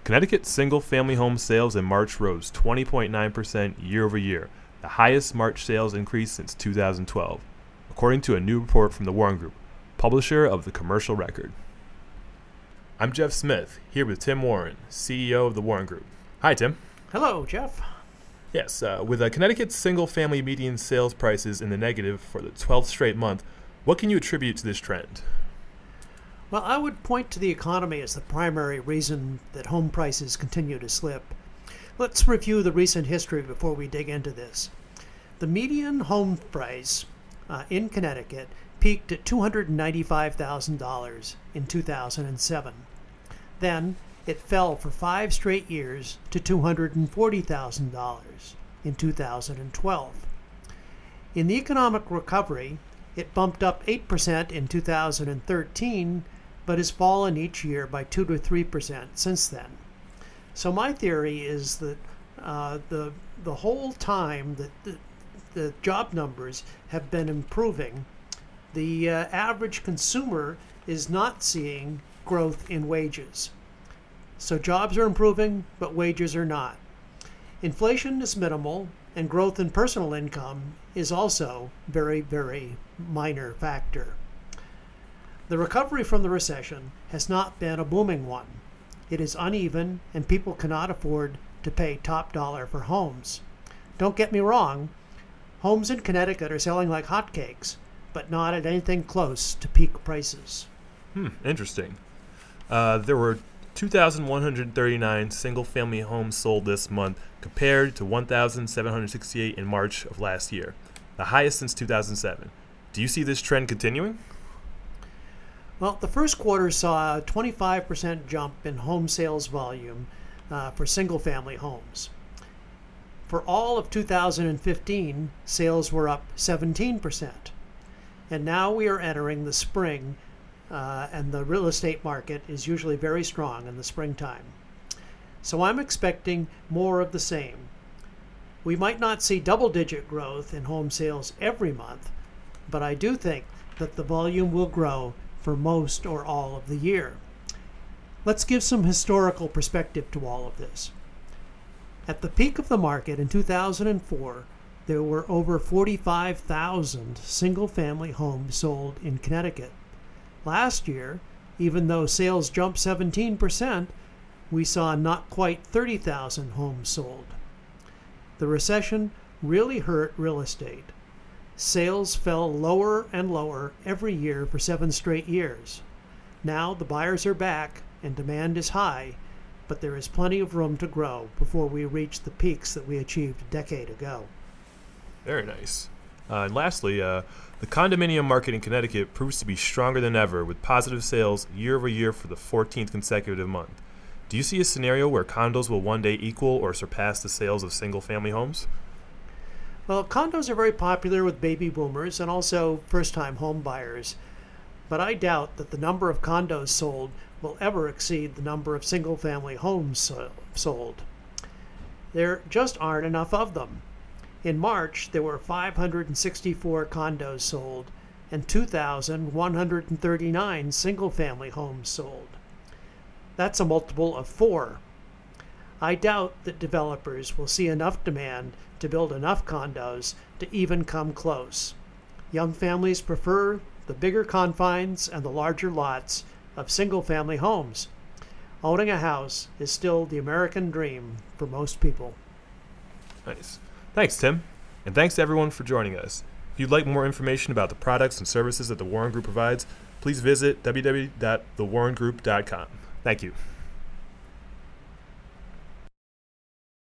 Connecticut single-family home sales in March rose 20.9% year over year, the highest March sales increase since 2012, according to a new report from the Warren Group, publisher of the Commercial Record. I'm Jeff Smith, here with Tim Warren, CEO of the Warren Group. Hi, Tim. Hello, Jeff. Yes, with Connecticut's single-family median sales prices in the negative for the 12th straight month, what can you attribute to this trend? Well, I would point to the economy as the primary reason that home prices continue to slip. Let's review the recent history before we dig into this. The median home price in Connecticut peaked at $295,000 in 2007. Then it fell for 5 straight years to $240,000 in 2012. In the economic recovery, it bumped up 8% in 2013, but has fallen each year by 2 to 3% since then. So my theory is that the whole time that the job numbers have been improving, the average consumer is not seeing growth in wages. So jobs are improving, but wages are not. Inflation is minimal, and growth in personal income is also very, very minor factor. The recovery from the recession has not been a booming one. It is uneven, and people cannot afford to pay top dollar for homes. Don't get me wrong, homes in Connecticut are selling like hotcakes, but not at anything close to peak prices. Interesting. There were 2,139 single-family homes sold this month compared to 1,768 in March of last year, the highest since 2007. Do you see this trend continuing? Well, the first quarter saw a 25% jump in home sales volume for single-family homes. For all of 2015, sales were up 17%. And now we are entering the spring, and the real estate market is usually very strong in the springtime. So I'm expecting more of the same. We might not see double-digit growth in home sales every month, but I do think that the volume will grow for most or all of the year. Let's give some historical perspective to all of this. At the peak of the market in 2004, there were over 45,000 single-family homes sold in Connecticut. Last year, even though sales jumped 17%, we saw not quite 30,000 homes sold. The recession really hurt real estate. Sales fell lower and lower every year for 7 straight years. Now the buyers are back and demand is high, but there is plenty of room to grow before we reach the peaks that we achieved a decade ago. Very nice. And lastly, the condominium market in Connecticut proves to be stronger than ever, with positive sales year over year for the 14th consecutive month. Do you see a scenario where condos will one day equal or surpass the sales of single-family homes? Well, condos are very popular with baby boomers and also first-time home buyers, but I doubt that the number of condos sold will ever exceed the number of single-family homes sold. There just aren't enough of them. In March, there were 564 condos sold and 2,139 single-family homes sold. That's a multiple of 4. I doubt that developers will see enough demand to build enough condos to even come close. Young families prefer the bigger confines and the larger lots of single-family homes. Owning a house is still the American dream for most people. Nice. Thanks, Tim. And thanks to everyone for joining us. If you'd like more information about the products and services that the Warren Group provides, please visit www.thewarrengroup.com. Thank you.